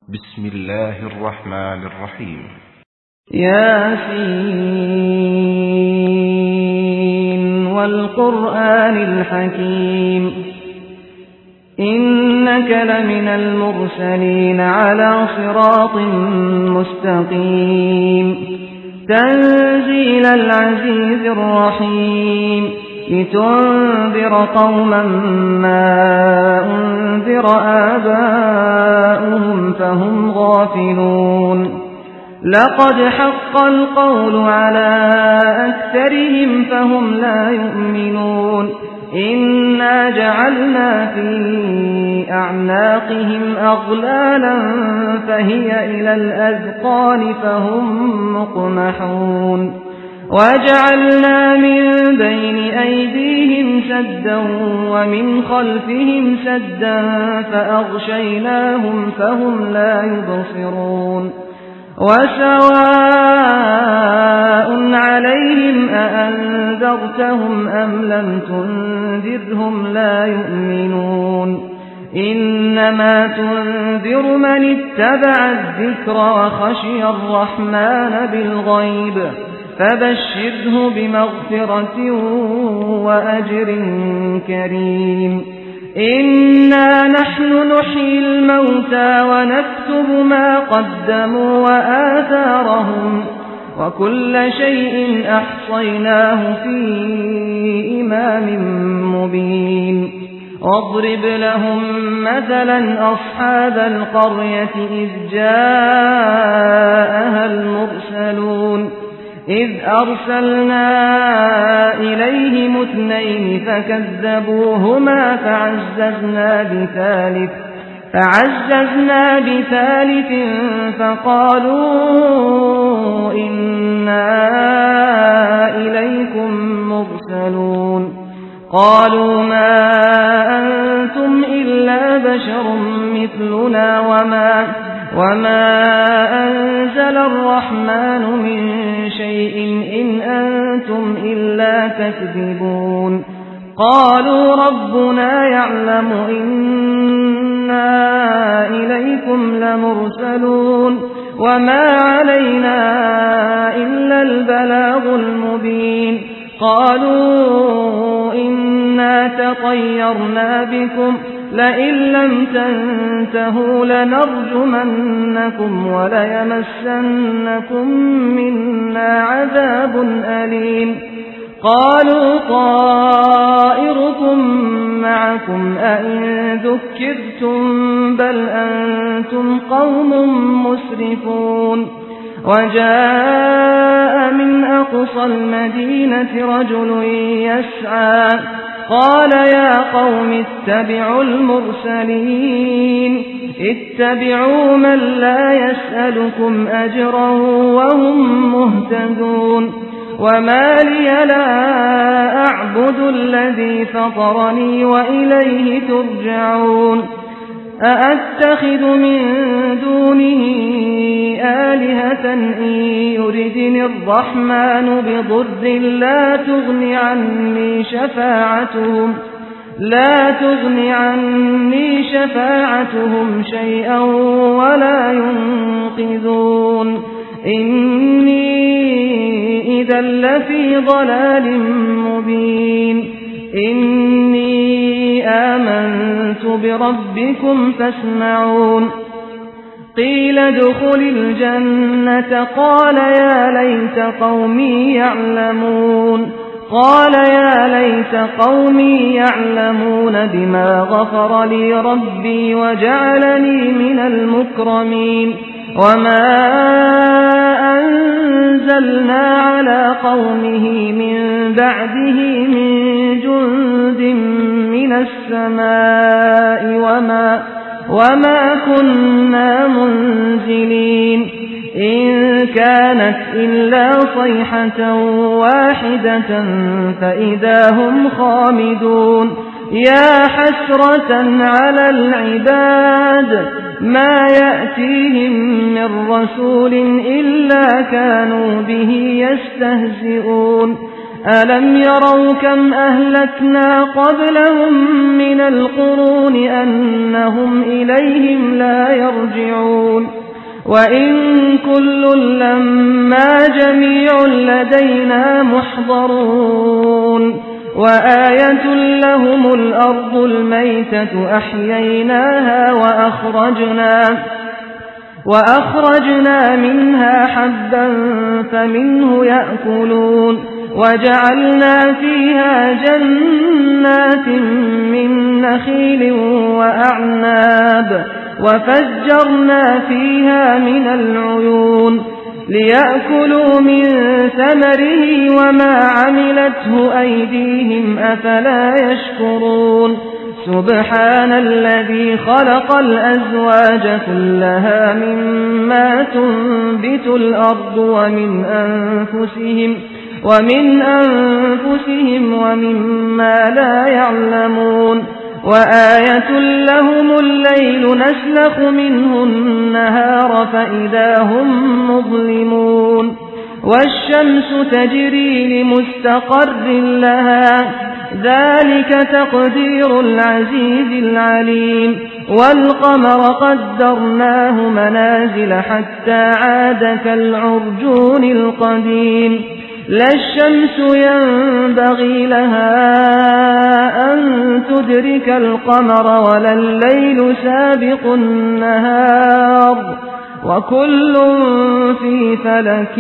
بسم الله الرحمن الرحيم. ياسين والقرآن الحكيم إنك لمن المرسلين على صراط مستقيم تنزيل العزيز الرحيم لتنذر قوما ما أنذر آباؤهم فهم غافلون لقد حق القول على أكثرهم فهم لا يؤمنون إنا جعلنا في أعناقهم أغلالا فهي إلى الأذقان فهم مقمحون وجعلنا من بين أيديهم سدا ومن خلفهم سدا فأغشيناهم فهم لا يبصرون وسواء عليهم أأنذرتهم أم لم تنذرهم لا يؤمنون إنما تنذر من اتبع الذكر وخشي الرحمن بالغيب فبشره بمغفرة وأجر كريم إنا نحن نحيي الموتى ونكتب ما قدموا وآثارهم وكل شيء أحصيناه في إمام مبين واضرب لهم مثلا أصحاب القرية إذ جاءها المرسلون إذ أرسلنا إليهم اثنين فكذبوهما فعززنا بثالث فقالوا إنا إليكم مرسلون قالوا ما أنتم إلا بشر مثلنا وما أنزل الرحمن من شيء إن أنتم إلا تكذبون قالوا ربنا يعلم إنا إليكم لمرسلون وما علينا إلا البلاغ المبين قالوا إنا تطيرنا بكم لئن لم تنتهوا لنرجمنكم وليمسنكم منا عذاب أليم قالوا طائركم معكم أئن ذكرتم بل أنتم قوم مسرفون وجاء من أقصى المدينة رجل يسعى قال يا قوم اتبعوا المرسلين اتبعوا من لا يسألكم أجرا وهم مهتدون وما لي لا أعبد الذي فطرني وإليه ترجعون أأتخذ من دونه آلهة إن يردني الرحمن بضر لا تغني عني شفاعتهم شيئا ولا ينقذون إني إذا لفي ضلال مبين إني آمنت بربكم فاسمعون قيل ادخل الجنة قال يا ليت قومي يعلمون بما غفر لي ربي وجعلني من المكرمين وما أنزلنا على قومه من بعده من جند من السماء وما كنا منزلين إن كانت إلا صيحة واحدة فإذا هم خامدون يا حسرة على العباد ما يأتيهم من رسول إلا كانوا به يستهزئون ألم يروا كم أهلكنا قبلهم من القرون أنهم إليهم لا يرجعون وإن كل لما جميع لدينا محضرون وآية لهم الأرض الميتة أحييناها وأخرجنا منها حبا فمنه يأكلون وجعلنا فيها جنات من نخيل وأعناب وفجرنا فيها من العيون ليأكلوا من ثمره وما عملته أيديهم أفلا يشكرون سبحان الذي خلق الأزواج كلها مما تنبت الأرض ومن أنفسهم ومما لا يعلمون وآية لهم الليل نسلخ منه النهار فإذا هم مظلمون والشمس تجري لمستقر لها ذلك تقدير العزيز العليم والقمر قدرناه منازل حتى عاد كالعرجون القديم لا الشمس ينبغي لها أن تدرك القمر ولا الليل سابق النهار وكل في فلك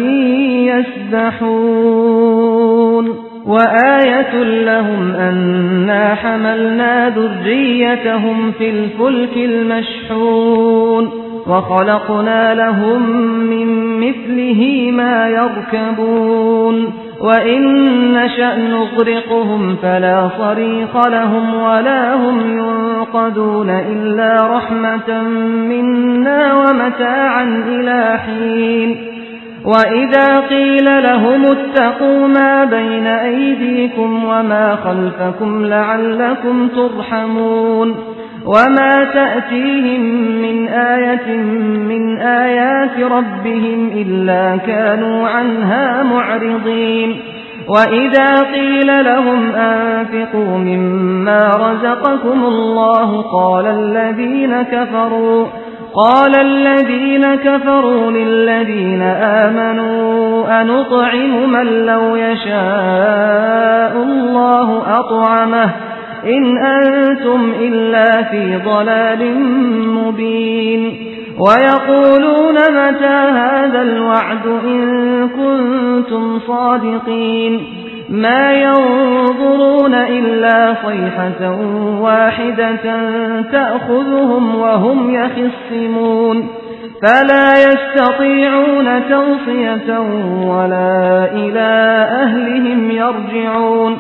يسبحون وآية لهم أنا حملنا ذريتهم في الفلك المشحون وخلقنا لهم من مثله ما يركبون وإن نشأ نغرقهم فلا صريخ لهم ولا هم ينقذون إلا رحمة منا ومتاعا إلى حين وإذا قيل لهم اتقوا ما بين أيديكم وما خلفكم لعلكم ترحمون وما تأتيهم من آية من آيات ربهم إلا كانوا عنها معرضين وإذا قيل لهم أنفقوا مما رزقكم الله قال الذين كفروا للذين آمنوا أنطعم من لو يشاء الله أطعمه إن أنتم إلا في ضلال مبين ويقولون متى هذا الوعد إن كنتم صادقين ما ينظرون إلا صيحة واحدة تأخذهم وهم يخصمون فلا يستطيعون توصية ولا إلى أهلهم يرجعون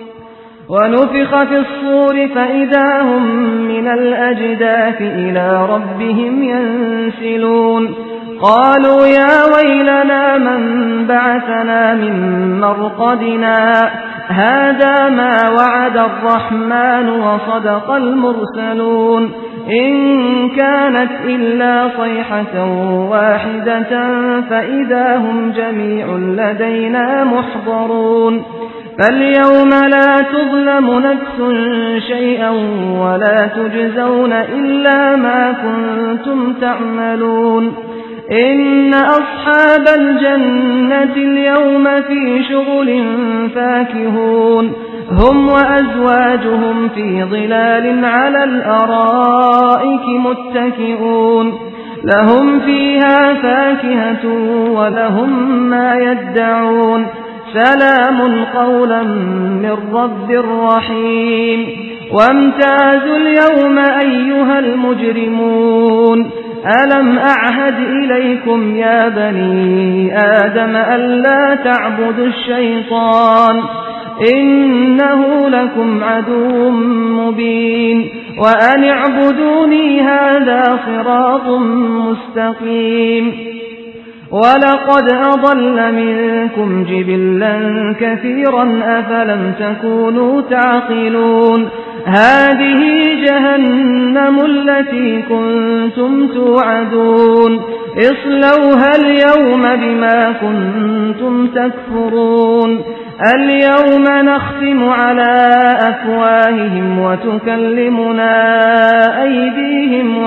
ونفخ في الصور فإذا هم من الأجداث إلى ربهم ينسلون قالوا يا ويلنا من بعثنا من مرقدنا هذا ما وعد الرحمن وصدق المرسلون إن كانت إلا صيحة واحدة فإذا هم جميع لدينا محضرون فاليوم لا تظلم نفس شيئا ولا تجزون إلا ما كنتم تعملون إن أصحاب الجنة اليوم في شغل فاكهون هم وأزواجهم في ظلال على الأرائك متكئون لهم فيها فاكهة ولهم ما يدعون سلام قولا من رب رحيم وامتازوا اليوم أيها المجرمون ألم أعهد إليكم يا بني آدم ألا تعبدوا الشيطان إنه لكم عدو مبين وأن اعبدوني هذا صراط مستقيم ولقد أضل منكم جبلا كثيرا أفلم تكونوا تعقلون هذه جهنم التي كنتم توعدون اصلوها اليوم بما كنتم تكفرون اليوم نختم على أفواههم وتكلمنا أيديهم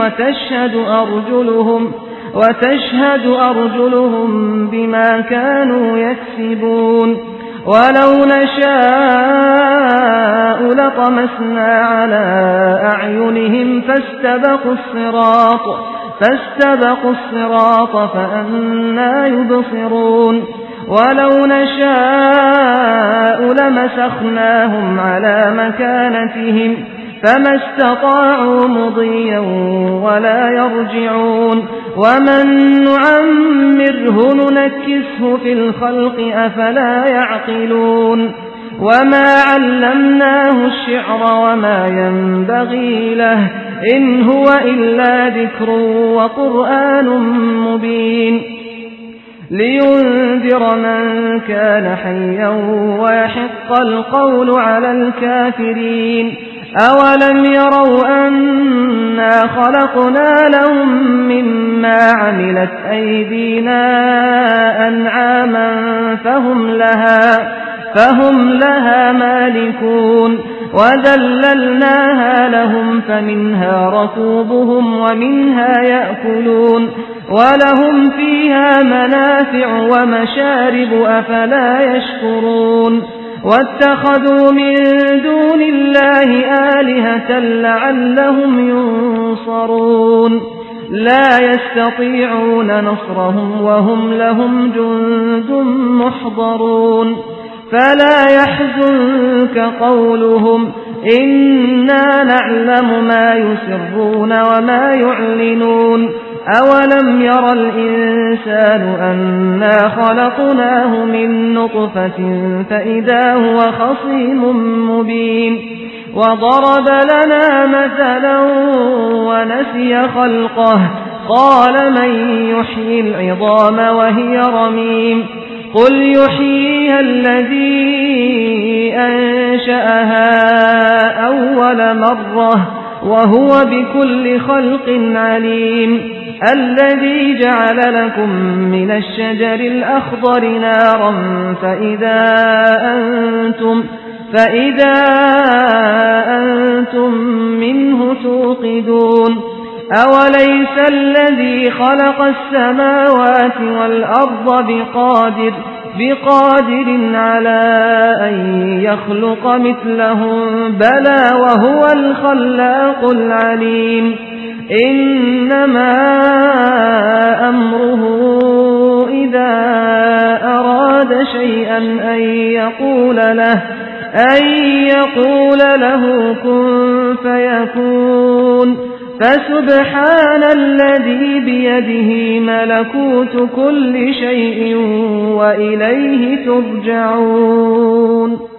وتشهد أرجلهم بما كانوا يكسبون ولو نشاء لطمسنا على أعينهم فاستبقوا الصراط فأنى يبصرون ولو نشاء لمسخناهم على مكانتهم فما استطاعوا مضيا ولا يرجعون ومن نعمره ننكسه في الخلق أفلا يعقلون وما علمناه الشعر وما ينبغي له إن هو إلا ذكر وقرآن مبين لينذر من كان حيا ويحق القول على الكافرين أولم يروا أنا خلقنا لهم مما عملت أيدينا أنعاما فهم لها مالكون وذللناها لهم فمنها ركوبهم ومنها يأكلون ولهم فيها منافع ومشارب أفلا يشكرون واتخذوا من دون الله آلهة لعلهم ينصرون لا يستطيعون نصرهم وهم لهم جند محضرون فلا يحزنك قولهم إنا نعلم ما يسرون وما يعلنون أولم ير الإنسان أنا خلقناه من نطفة فإذا هو خصيم مبين وضرب لنا مثلا ونسي خلقه قال من يحيي العظام وهي رميم قل يحييها الذي أنشأها أول مرة وهو بكل خلق عليم الذي جعل لكم من الشجر الأخضر نارا فإذا أنتم منه توقدون أوليس الذي خلق السماوات والأرض بقادر على أن يخلق مثلهم بلى وهو الخلاق العليم إنما أمره إذا أراد شيئا أن يقول له كن فيكون فسبحان الذي بيده ملكوت كل شيء وإليه ترجعون